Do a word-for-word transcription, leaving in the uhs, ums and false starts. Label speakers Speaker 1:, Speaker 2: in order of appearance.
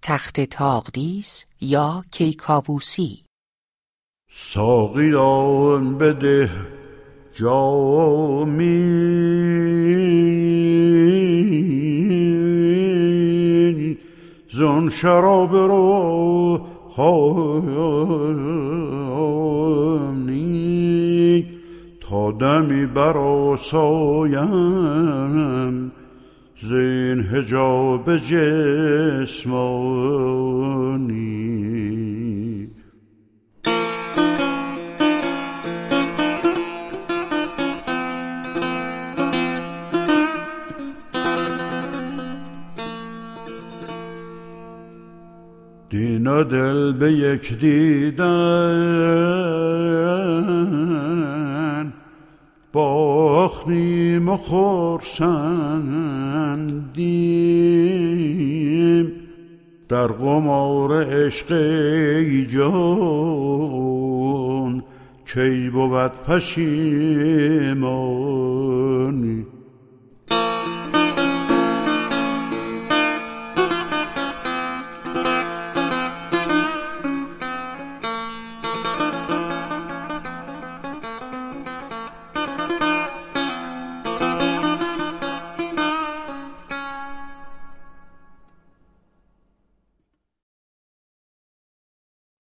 Speaker 1: تخت تاقدیس یا کیکاووسی.
Speaker 2: ساقیا بده جامی زن شراب روحانی تا دمی برآسایم زین حجاب جسمانی. دین و دل به یک دیدن باختیم و خرسندیم در قمار عشق ای جان کی بود پشیمانی.